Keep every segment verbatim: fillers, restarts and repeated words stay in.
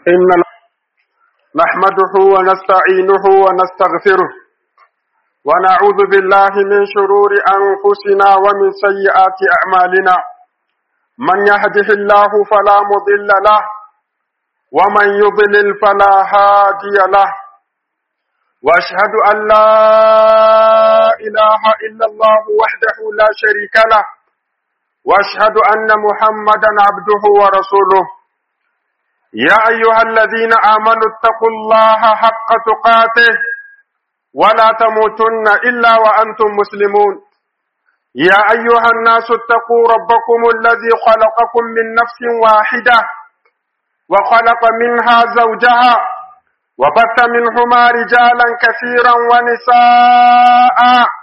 إن نحمده ونستعينه ونستغفره ونعوذ بالله من شرور أنفسنا ومن سيئات أعمالنا. من يهده الله فلا مضل له ومن يضلل فلا هادي له، وأشهد أن لا إله إلا الله وحده لا شريك له، وأشهد أن محمدا عبده ورسوله. يا أيها الذين آمنوا اتقوا الله حق تقاته ولا تموتن إلا وأنتم مسلمون. يا أيها الناس اتقوا ربكم الذي خلقكم من نفس واحدة وخلق منها زوجها وبث منهما رجالا كثيرا ونساء،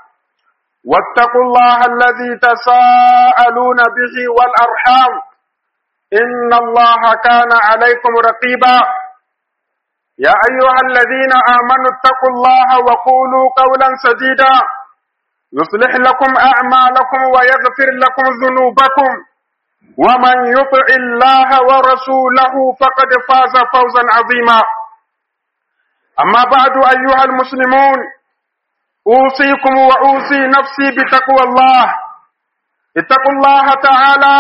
واتقوا الله الذي تساءلون به والأرحام إن الله كان عليكم رقيبا. يا أيها الذين آمنوا اتقوا الله وقولوا قولا سديدا يصلح لكم أعمالكم ويغفر لكم ذنوبكم، ومن يطع الله ورسوله فقد فاز فوزا عظيما. أما بعد أيها المسلمون، أوصيكم وأوصي نفسي بتقوى الله. اتقوا الله تعالى،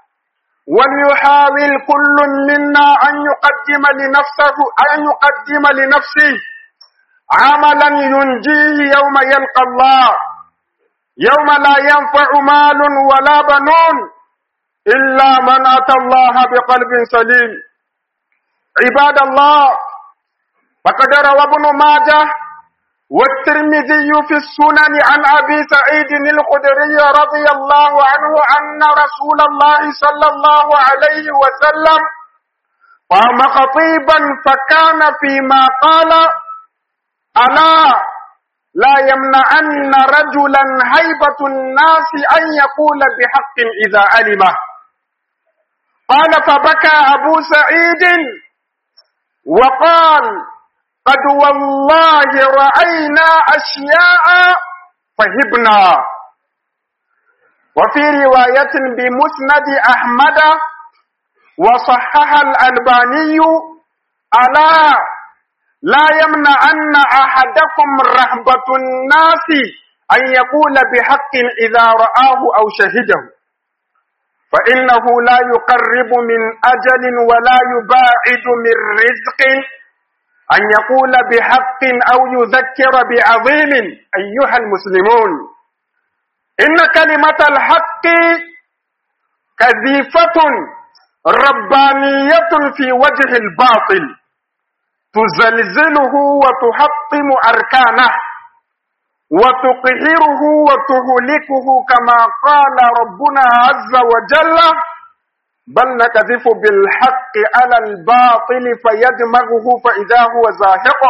وليحاول كل منا أن يقدم لنفسه أن يقدم لنفسه عملا ينجيه يوم يلقى الله، يوم لا ينفع مال ولا بنون إلا من أتى الله بقلب سليم. عباد الله، فقد روى ابن ماجه والترمذي في السنن عن أبي سعيد الخدري رضي الله عنه أن رسول الله صلى الله عليه وسلم قام خطيبا فكان فيما قال: ألا لا يمنعن رجلا هيبة الناس أن يقول بحق إذا علمه. قال: فبكى أبو سعيد وقال: قد والله رأينا أشياء فهبنا. وفي رواية بمسند أحمد وصحح الألباني: ألا لا يمنعن أحدكم رهبة الناس أن يقول بحق إذا رآه أو شهده، فإنه لا يقرب من أجل ولا يباعد من رزق أن يقول بحق أو يذكر بعظيم. أيها المسلمون، إن كلمة الحق كذيفة ربانية في وجه الباطل تزلزله وتحطم أركانه وتقهره وتهلكه، كما قال ربنا عز وجل: بل نكذف بالحق على الباطل فيدمغه فإذا هو زاهق.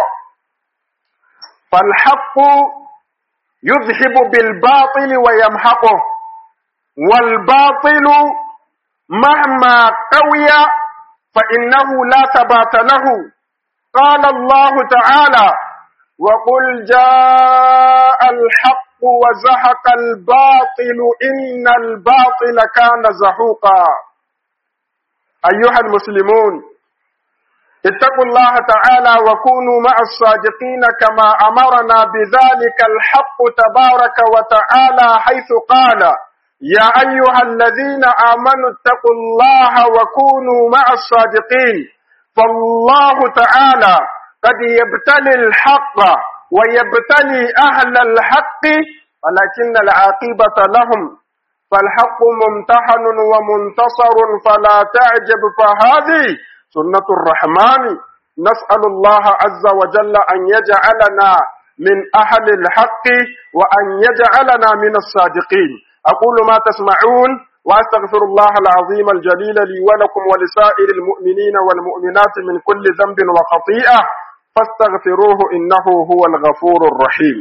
فالحق يذهب بالباطل ويمحقه، والباطل مهما قوي فإنه لا ثبات له. قال الله تعالى: وقل جاء الحق وزهق الباطل إن الباطل كان زهوقا. أيها المسلمون، اتقوا الله تعالى وكونوا مع الصادقين كما أمرنا بذلك الحق تبارك وتعالى، حيث قال: يا أيها الذين آمنوا اتقوا الله وكونوا مع الصادقين. فالله تعالى قد يبتلي الحق ويبتلي أهل الحق، ولكن العاقبة لهم. فالحق ممتحن ومنتصر فلا تعجب، فهذه سنة الرحمن. نسأل الله عز وجل أن يجعلنا من أهل الحق وأن يجعلنا من الصادقين. أقول ما تسمعون وأستغفر الله العظيم الجليل لي ولكم ولسائر المؤمنين والمؤمنات من كل ذنب وخطيئة، فاستغفروه إنه هو الغفور الرحيم.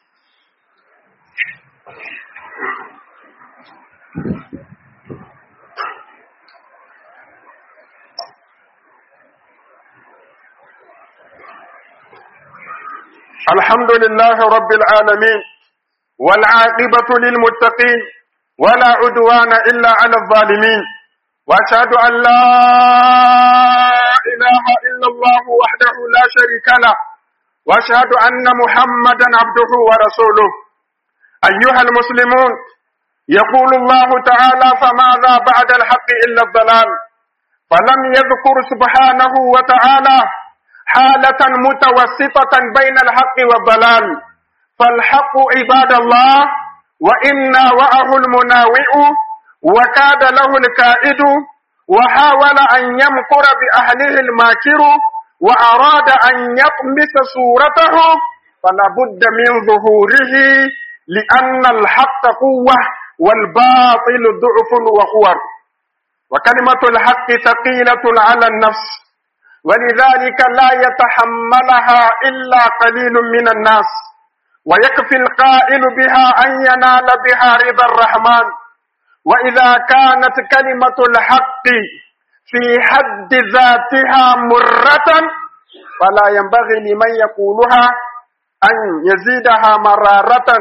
الحمد لله رب العالمين، والعاقبة للمتقين، ولا عدوان إلا على الظالمين. وأشهد أن لا إله إلا الله وحده لا شريك له وأشهد أن محمدا عبده ورسوله. أيها المسلمون، يقول الله تعالى: فماذا بعد الحق إلا الضلال. فلم يذكر سبحانه وتعالى حالة متوسطة بين الحق والضلال، فالحق عباد الله وإنا وعه المناوئ وكاد له الكائد، وحاول أن يمكر بأهله الماكر، وأراد أن يطمس صورته، فلا بد من ظهوره، لأن الحق قوة والباطل ضعف وخور، وكلمة الحق ثقيلة على النفس، ولذلك لا يتحملها إلا قليل من الناس، ويكفي القائل بها أن ينال بها رضا الرحمن. وإذا كانت كلمة الحق في حد ذاتها مرة، فلا ينبغي لمن يقولها أن يزيدها مرارة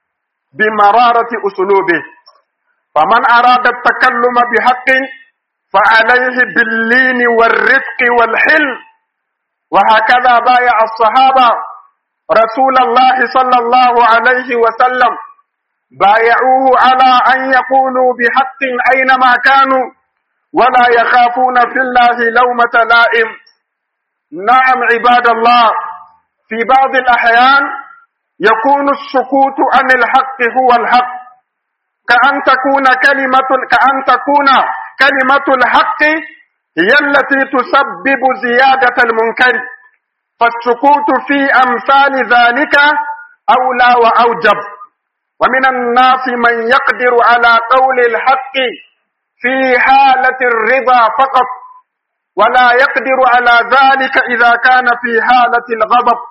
بمرارة أسلوبه. فمن أراد التكلم بحق فعليه باللين والرفق والحلم، وهكذا بايع الصحابة رسول الله صلى الله عليه وسلم، بايعوه على أن يقولوا بحق أينما كانوا ولا يخافون في الله لومة لائم. نعم عباد الله، في بعض الأحيان يكون السكوت عن الحق هو الحق، كأن تكون كلمة كأن تكون كلمة الحق هي التي تسبب زيادة المنكر، فالسكوت في أمثال ذلك أولى وأوجب. ومن الناس من يقدر على قول الحق في حالة الرضا فقط، ولا يقدر على ذلك إذا كان في حالة الغضب.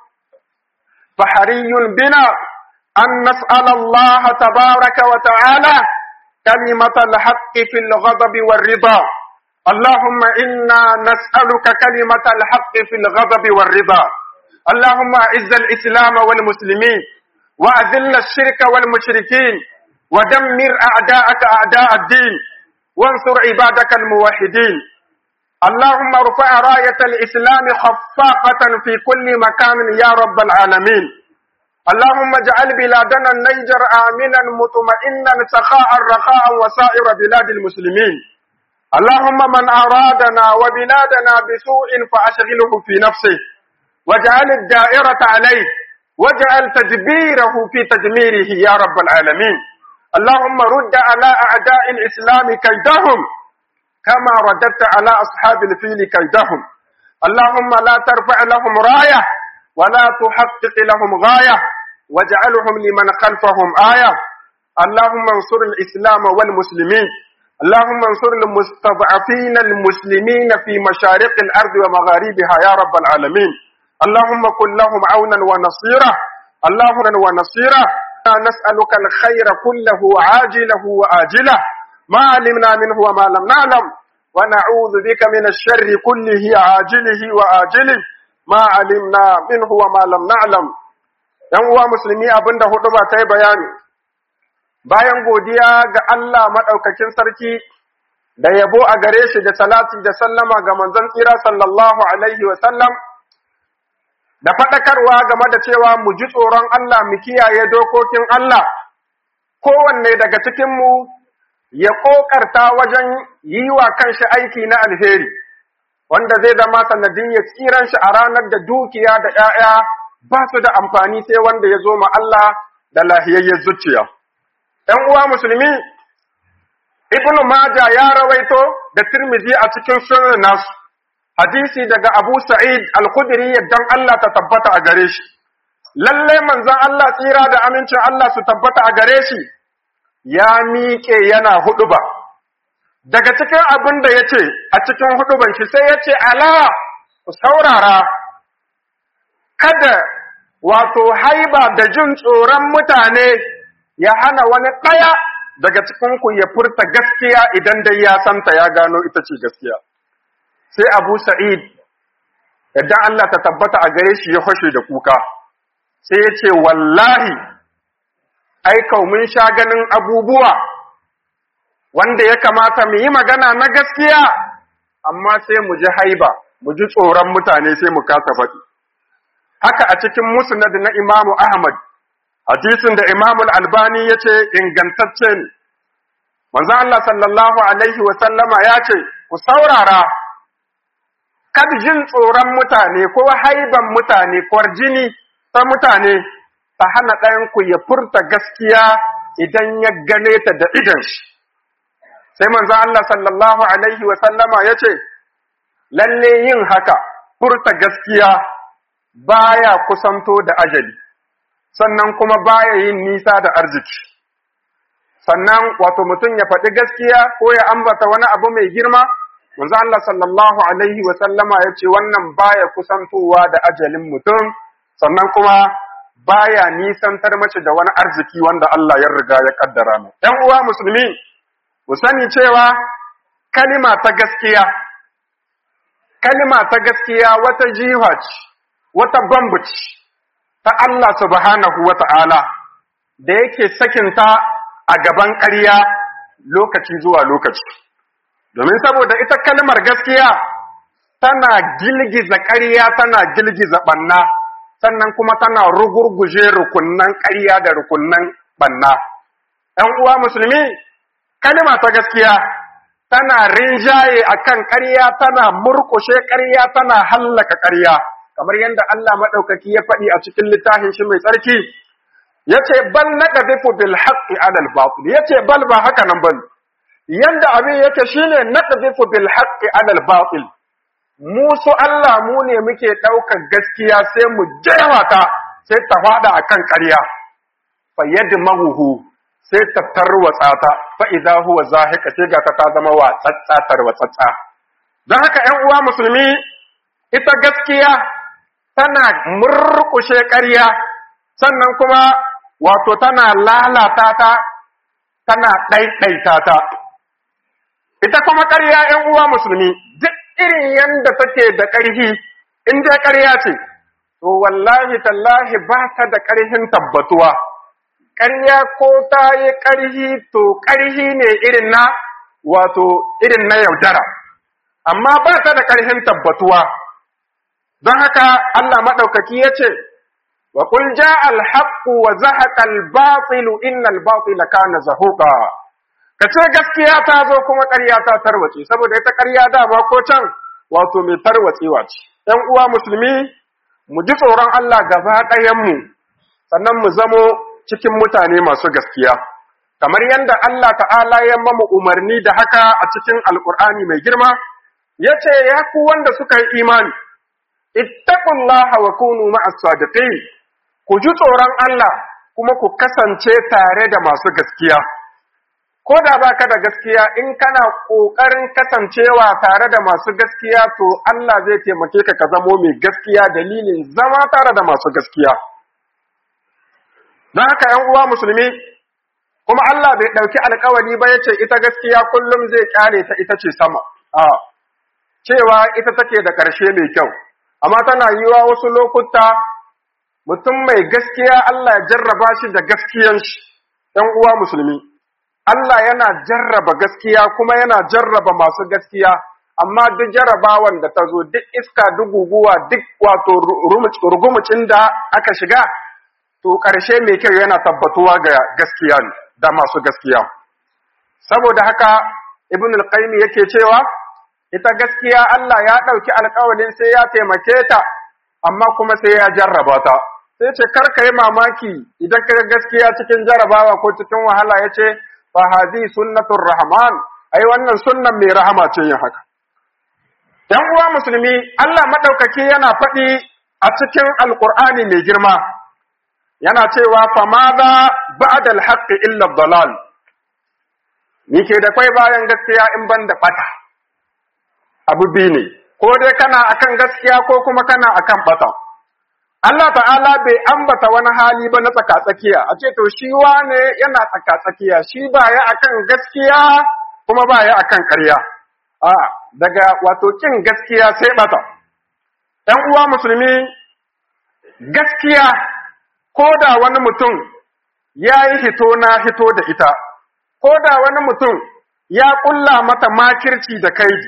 فحري بنا أن نسأل الله تبارك وتعالى كلمة الحق في الغضب والرضا. اللهم إنا نسألك كلمة الحق في الغضب والرضا. اللهم أعز الإسلام والمسلمين، وأذل الشرك والمشركين، ودمر أعداءك أعداء الدين، وانصر عبادك الموحدين. اللهم ارفع راية الإسلام خفاقة في كل مكان يا رب العالمين. اللهم اجعل بلادنا النيجر آمنا مطمئنا سخاء رخاء وسائر بلاد المسلمين. اللهم من أرادنا وبلادنا بسوء فأشغله في نفسه، واجعل الدائرة عليه، واجعل تدبيره في تدميره يا رب العالمين. اللهم رد على أعداء الإسلام كيدهم كما رددت على أصحاب الفيل كيدهم. اللهم لا ترفع لهم راية ولا تحقق لهم غاية، واجعلهم لمن خلفهم آية. اللهم انصر الإسلام والمسلمين. اللهم انصر المستضعفين المسلمين في مشارق الأرض ومغاربها يا رب العالمين. اللهم كن لهم عونا ونصيرا، اللهم ونصيرا. نسألك الخير كله عاجله وآجله ما علمنا منه وما لم نعلم، ونعوذ بك من الشر كله عاجله وآجله ما علمنا منه وما لم نعلم. ‘Yan uwa musulmi, abinda hudu ba ta yi bayani, bayan godiya ga Allah maɗaukakin sarki da yabo a gare shi da salati da sallama ga manzon tsira sallallahu alaihi wasallam, da faɗakarwa game da cewa mu ji tsoron Allah mu kiyaye dokokin Allah, kowanne daga cikinmu ya ƙoƙarta wajen yi wa kanshi aiki na alheri, wanda zai zama sanadin ya tsiran shi a ranar da dukiya da ‘ya'ya ba su da amfani sai wanda ya zo ma Allah da lahiyayyar zuciya. ‘Yan uwa musulmi, Ibn Majah ya rawaito da Tirmidhi a cikin sunan nasu, hadisi daga Abu Sa'id Al-Khudri yaddan Allah ta tabbata a gare shi. Lalle manzon Allah tsira da amincin Allah su tabbata a gare shi, ya miƙe yana huɗuba. Daga cikin abin da ya ce a cikin huɗuban shi sai ya ce, ala ku saurara, kada wato haiba da jin tsoron mutane ya hana wani ɗaya daga cikinku ya furta gaskiya idan dai ya santa ya gano ita ce gaskiya. Sai Abu Sa'id, yadda Allah ta tabbata a gare shi ya fashe da kuka, sai ya ce, wallahi, aikau mun sha ganin abubuwa wanda ya kamata mu yi magana na gaskiya, amma sai mu ji haiba, mu ji tsoron mutane sai mu kasa faɗi. Haka a cikin musnad na Imamu Ahmad, hadisin da Imamu Al-Albani ya ce ingantacce ne, manzo Allah sallallahu Alaihi wasallama ya ce, ku saurara, kad jin tsoron mutane ko haiban mutane, kwarjini ta mutane, ta hana ɗayanku ya furta gaskiya idan ya gane ta da idan shi. Sai manzo Allah sallallahu Alaihi wasallama ya ce, lalle yin haka, furta gaskiya baya kusanto da ajali, sannan kuma baya yin nisa da arziki. Sannan wato mutum ya faɗi gaskiya ko ya ambata wani abu mai girma, manzo Allah sallallahu Alaihi wasallama ya ce wannan baya kusantowa da ajalin mutum, sannan kuma baya nisantar mace da wani arziki wanda Allah ya riga ya kaddara mu. ‘Yan uwa musulmi, ku sani cewa kalima ta gaskiya, kalima ta gaskiya wata jiha ce, wata bambuci ta Allah subhanahu wa ta'ala da yake sakinta a gaban ƙarya lokaci zuwa lokaci. Domin saboda ita kalmar gaskiya tana gilgiza ƙarya, tana gilgiza ɓanna, sannan kuma tana rugurguje rukunnan ƙarya da rukunnan ɓanna. ‘Yan uwa musulmi, kalma ta gaskiya tana rinjaye akan ƙarya, tana murƙushe ƙarya, tana hallaka ƙarya, kamar yadda Allah maɗaukaki ya faɗi a cikin littafin shi mai tsarki, ya ce, bal naqdhifu bil haqqi ala al batil, ya ce bal ba haka nan bane, yanda abin yake shine naqdhifu bil haqqi ala al batil, mu su Allah mu ne muke ɗaukar gaskiya sai mu jewa ta sai ta faɗa akan ƙarya, fa yadmahu sai ta tarwatsa ta, fa idza huwa zahika sai ga ta ta zama watsatsa tarwatsatsa. Don haka ƴan uwa musulmi, ita gaskiya tana murƙushe ƙarya, sannan kuma wato tana lalata ta, tana ɗaiɗaita ta. Ita kuma ƙarya ƴan uwa musulmi, duk irin yanda take da ƙarfi, in dai ƙarya ce, to wallahi tallahi ba ta da ƙarfin tabbatuwa. Ƙarya ko ta yi ƙarfi, to ƙarfi ne irin na wato irin na yaudara, amma ba ta da ƙarfin tabbatuwa. Don haka Allah maɗaukaki ya ce, wa qul ja'a al-haqqu wa zahaqa al-batilu innal batila kana zahuqa. Ka ce gaskiya ta zo kuma ƙarya ta tarwace, saboda ita ƙarya dama ko can wato mai tarwatsewa ce. ‘Yan uwa musulmi, mu ji tsoron Allah gaba ɗayanmu, sannan mu zamo cikin mutane masu gaskiya. Kamar yadda Allah ta'ala ya mamu umarni da haka a cikin Alƙur'ani mai girma, ya ce, ya ku wanda suka yi imani, ittaqullaha wa kunu ma'as sadiqin, ku ji tsoron Allah kuma ku kasance tare da masu gaskiya. Ko da ba ka da gaskiya, in kana ƙoƙarin kasancewa tare da masu gaskiya, to Allah zai taimake ka ka zamo mai gaskiya dalilin zama tare da masu gaskiya. Don haka ‘yan uwa musulmi, kuma Allah bai ɗauki alkawari ba ya ce ita gaskiya kullum zai ƙyale ta ita ce sama, a cewa ita take da ƙarshe mai kyau, amma tana yiwa wasu lokuta mutum mai gaskiya Allah ya jarraba shi da gaskiyan shi. ‘Yan uwa musulmi, Allah yana jarraba gaskiya kuma yana jarraba masu gaskiya, amma duk jarrabawan da ta zo, duk iska, duk guguwa, duk wato rugumucin da aka shiga, to ƙarshe mai kyau yana tabbatuwa ga gaskiya ne da masu gaskiya. Saboda haka Ibn al-Qayyim yake cewa ita gaskiya Allah ya ɗauki alƙawarin sai ya taimake ta, amma kuma sai ya jarraba ta. Sai ce kar ka yi mamaki idan ka gaskiya cikin jarrabawa ko cikin wahala, ya ce fa hazi sunnatur rahman, ai wannan sunnan mai rahama ce yin haka. ‘Yan uwa musulmi, Allah maɗaukaki yana faɗi a cikin Alƙur'ani mai girma, yana cewa famada ba'da al-haqqi illa ad-dalal, ni ke da kai bayan gaskiya in ban da bata. Abu biyu ne, ko dai kana akan gaskiya ko kuma kana akan bata. Allah ta'ala bai ambata wani hali ba na tsakatsakiya, a ce to shi wane yana tsakatsakiya, shi ba ya akan gaskiya kuma ba ya akan ƙarya. A daga wato kin gaskiya sai bata. ‘Yan uwa musulmi, gaskiya ko da wani mutum ya yi hito na hito da ita, ko da wani mutum ya ƙulla mata makirci da kaidi,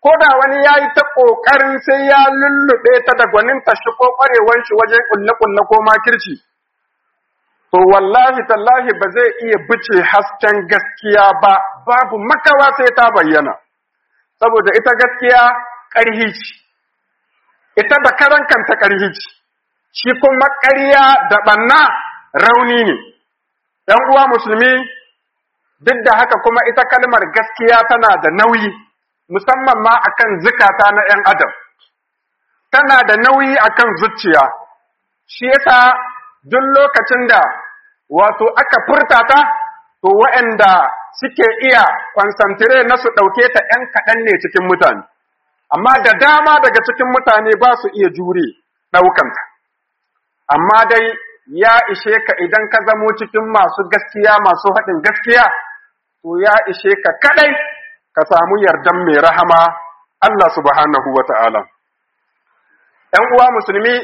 ko da wani ya yi ta ƙoƙarin sai ya lullube ta da gwaninta shi ko ƙwarewan shi wajen ƙulle-ƙulle ko makirci, to wallahi tallahi ba zai iya bice hasken gaskiya ba, babu makawa sai ta bayyana, saboda ita gaskiya ƙarhi ce, ita da karan kanta ƙarhi ce, shi kuma ƙarya da ɓanna rauni ne. ‘Yan uwa musulmi, duk da haka kuma ita kalmar gaskiya tana da nauyi, musamman ma akan zukata na ‘yan adam, tana da nauyi akan zuciya, shi yasa duk lokacin da wato aka furta ta, to waɗanda suke iya kwansantire na su ɗauke ta ‘yan kaɗan ne cikin mutane, amma da dama daga cikin mutane ba su iya jure ɗaukanta. Amma dai ya ishe ka idan ka zamo cikin masu gaskiya masu haɗin gaskiya, to ya ishe ka kaɗai ka samu yardan mai rahama Allah subhanahu wa ta'ala. ‘Yan uwa musulmi,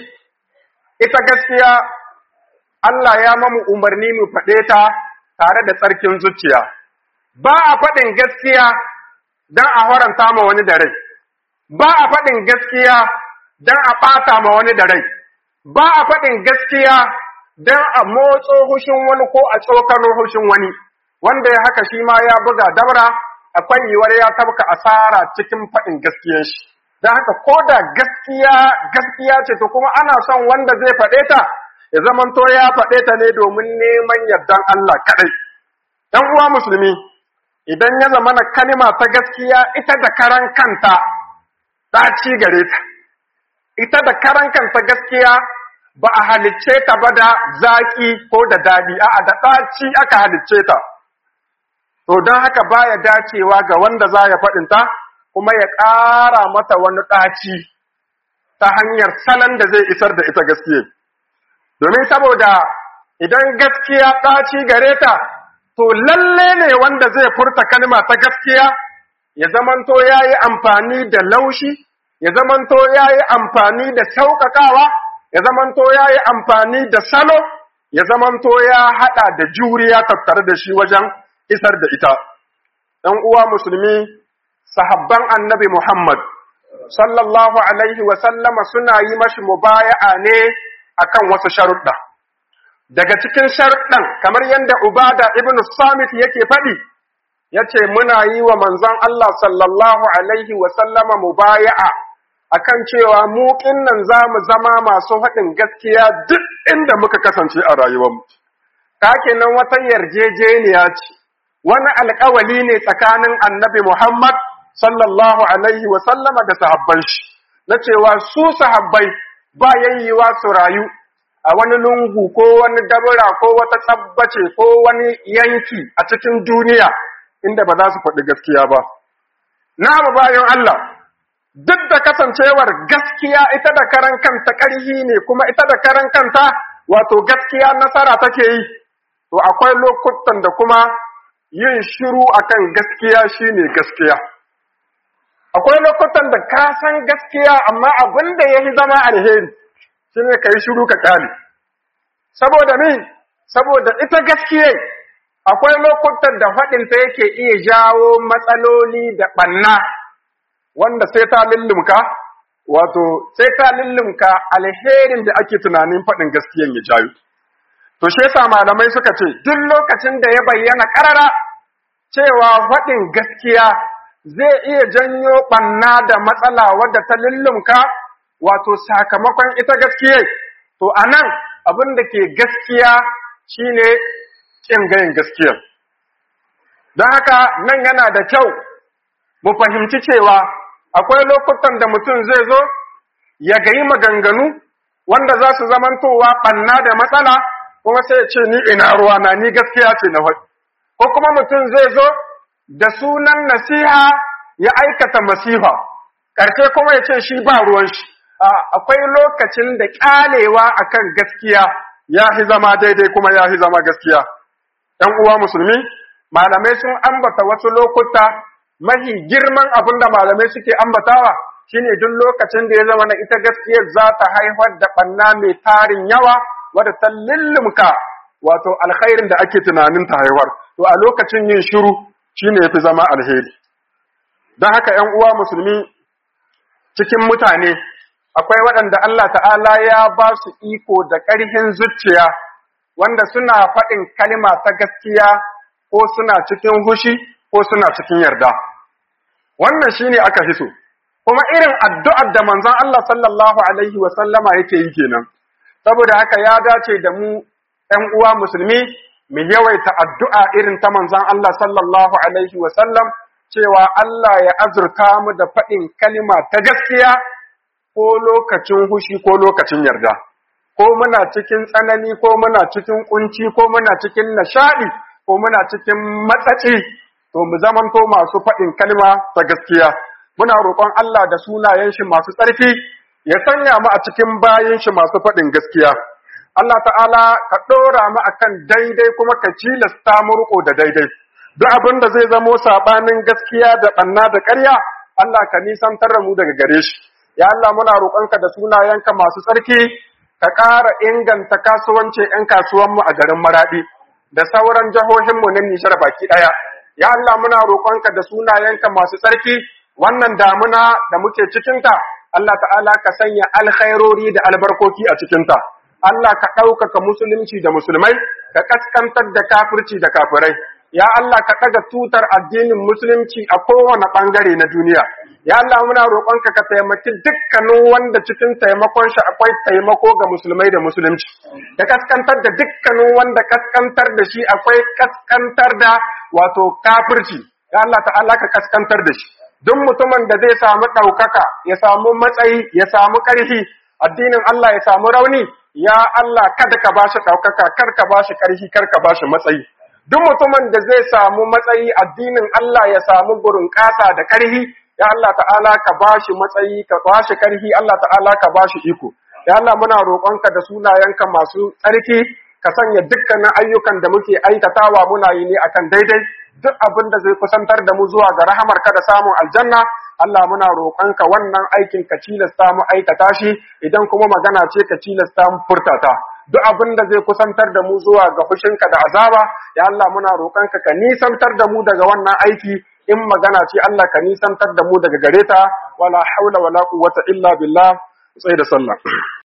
ita gaskiya Allah ya mamu umarni mu faɗe ta tare da tsarkin zuciya. Ba a faɗin gaskiya don a haranta ma wani da rai, ba a faɗin gaskiya don a ɓata ma wani da rai, ba a faɗin gaskiya don a motso hushin wani ko a tsokano hushin wani, wanda ya haka shi ma ya buga dabra, akwai yiwuwar ya tabka asara cikin faɗin gaskiyar shi. Don haka ko da gaskiya gaskiya ce to kuma ana son wanda zai faɗe ta ya zamanto ya faɗe ta ne domin neman yardan Allah kaɗai. ‘Yan uwa musulmi, idan ya zama na kalima ta gaskiya ita da karan kanta ɗaci gare ta, ita da karan kanta gaskiya ba a halicce ta ba da zaƙi ko da daɗi, a'a da ɗaci aka halicce ta. To don haka baya dacewa ga wanda za ya faɗinta kuma ya ƙara mata wani ɗaci ta hanyar salon da zai isar da ita gaskiya. Domin saboda idan gaskiya ɗaci gare ta, to lalle ne wanda zai furta kalma ta gaskiya ya zamanto ya yi amfani da laushi, ya zamanto ya yi amfani da sauƙaƙawa, ya zamanto ya yi amfani da salo, ya zamanto ya haɗa da juriya tattare da shi wajen isar da ita. ‘Yan uwa musulmi, sahabban annabi Muhammad, sallallahu alaihi wasallama suna yi mashi mubaya'a ne akan wasu sharuɗa. Daga cikin sharuɗan, kamar yadda Ubada ibn Samit yake faɗi, ya ce muna yi wa manzon Allah sallallahu alaihi wasallama mubaya'a akan cewa mu nan za mu zama masu haɗin gaskiya duk inda muka kasance a rayuwarmu. Ta kenan wata yarjejeniya ce, wani alƙawali ne tsakanin annabi Muhammad sallallahu alaihi wa sallama da sahabban shi, na cewa su sahabbai ba yayyiwa su rayu a wani lungu ko wani dabura ko wata tsabbace ko wani yanki a cikin duniya inda ba za su faɗi gaskiya ba. Na bayan Allah, duk da kasancewar gaskiya ita da karan kanta ƙarhi ne kuma ita da karan kanta wato gaskiya nasara take yi, to akwai lokutan da kuma yin shiru akan gaskiya shine gaskiya. Akwai lokutan da ka san gaskiya amma abin da ya fi zama alheri shine ka yi shiru ka kyale. Saboda me? Saboda ita gaskiya akwai lokutan da faɗinta yake iya jawo matsaloli da ɓanna wanda sai ta lullumka, wato sai ta lullumka alherin da ake tunanin faɗin gaskiyan ya jayo. To shi yasa malamai suka ce duk lokacin da ya bayyana ƙarara cewa faɗin gaskiya zai iya janyo ɓanna da matsala wadda ta lullumka wato sakamakon ita gaskiya, to anan abin da ke gaskiya shine ƙin gayin gaskiya. Don haka nan yana da kyau mu fahimci cewa akwai lokutan da mutum zai zo ya gayi maganganu wanda za su zamantowa ɓanna da matsala, kuma sai ya ce ni ina ruwa na ni gaskiya ce na faɗi. Ko kuma mutum zai zo da sunan nasiha ya aikata masifa, ƙarshe kuma ya ce shi ba ruwan shi. Akwai lokacin da ƙyalewa akan gaskiya ya fi zama daidai kuma ya fi zama gaskiya. ‘Yan uwa musulmi, malamai sun ambata wasu lokuta mahi girman abin da malamai suke ambatawa shine duk lokacin da ya zama na ita gaskiyar za ta haifar da ɓanna mai tarin yawa wadda ta lullumka wato alkhairin da ake tunanin ta haifar. To a lokacin yin shiru shine yafi zama alheri. Don haka ‘yan uwa musulmi, cikin mutane akwai waɗanda Allah ta'ala ya ba su iko da ƙarfin zuciya wanda suna faɗin kalma ta gaskiya ko suna cikin hushi ko suna cikin yarda. Wannan shine aka fi so. Kuma irin addu'ar da manzon Allah sallallahu alaihi wa sallama yake yi kenan. Saboda haka ya dace da mu ɗan uwa musulmi mu yawaita addu'a irin ta manzon Allah sallallahu alaihi wa sallam cewa Allah ya azurta mu da faɗin kalma ta gaskiya ko lokacin hushi ko lokacin yarda. Ko muna cikin tsanani ko muna cikin kunci ko muna cikin nishaɗi ko muna cikin matsaci to mu zamanto masu faɗin kalma ta gaskiya. Muna roƙon Allah da sunayen shi masu tsarki ya sanya mu a cikin bayin shi masu faɗin gaskiya. Allah ta'ala ka ɗora mu akan daidai kuma ka cilasta mu riƙo da daidai. Duk abin da zai zamo saɓanin gaskiya da ɓanna da ƙarya, Allah ka nisantar da mu daga gare shi. Ya Allah muna roƙonka da sunayenka masu tsarki ka ƙara inganta kasuwancin ‘yan kasuwanmu a garin Maraɗi da sauran jihohinmu na Nijar baki ɗaya. Ya Allah muna roƙonka da sunayenka masu tsarki wannan damuna da muke cikinta, Allah ta'ala ka sanya alkhairori da albarkoki a cikinta. Allah ka ɗaukaka musulunci da musulmai, ka ƙaskantar da kafirci da kafirai. Ya Allah ka ɗaga tutar addinin musulunci a kowane ɓangare na duniya. Ya Allah muna roƙonka ka taimaki dukkanin wanda cikin taimakon shi akwai taimako ga musulmai da musulunci. Ka kaskantar da dukkanin wanda kaskantar da shi akwai kaskantar da wato kafirci. Ya Allah ta'ala ka kaskantar da shi. Duk mutumin da zai samu ɗaukaka, ya samu matsayi, ya samu ƙarfi, addinin Allah ya samu rauni, ya Allah kada ka bashi ɗaukaka, kar ka bashi ƙarfi, kar ka bashi matsayi. Duk mutumin da zai samu matsayi addinin Allah ya samu gurin ƙasa da ƙarfi, ya Allah ta'ala ka bashi matsayi, ka bashi ƙarfi, Allah ta'ala ka bashi iko. Ya Allah muna roƙonka da sunayenka masu tsarki, ka sanya dukkanin ayyukan da muke aikatawa muna yi ne akan daidai, duk abin da zai kusantar da mu zuwa ga rahamarka da samun aljanna, Allah muna roƙonka wannan aikin ka cilasta mu aikata shi, idan kuma magana ce ka cilasta mu furtata. Duk abin da zai kusantar da mu zuwa ga fushinka da azaba, ya Allah muna roƙonka ka nisantar da mu daga wannan aiki, in magana ce Allah ka nisantar da mu daga gare ta, wala haula wala quwwata illa billah. Sai da sallah.